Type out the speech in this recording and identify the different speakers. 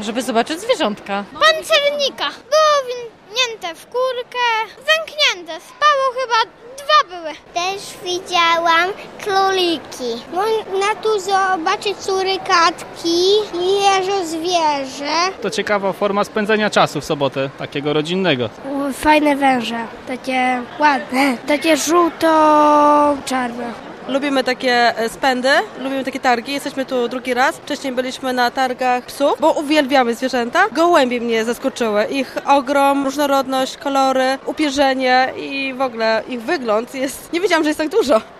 Speaker 1: Żeby zobaczyć zwierzątka.
Speaker 2: Pancernika. Było winięte w kurkę, zamknięte. Spało chyba 2 były. Też widziałam króliki. Można tu zobaczyć surykatki i jeżozwierze.
Speaker 3: To ciekawa forma spędzenia czasu w sobotę, takiego rodzinnego.
Speaker 2: Fajne węże, takie ładne, takie żółto-czarne.
Speaker 4: Lubimy takie spędy, lubimy takie targi. Jesteśmy tu drugi raz. Wcześniej byliśmy na targach psów, bo uwielbiamy zwierzęta. Gołębie mnie zaskoczyły. Ich ogrom, różnorodność, kolory, upierzenie i w ogóle ich wygląd jest... Nie wiedziałam, że jest tak dużo.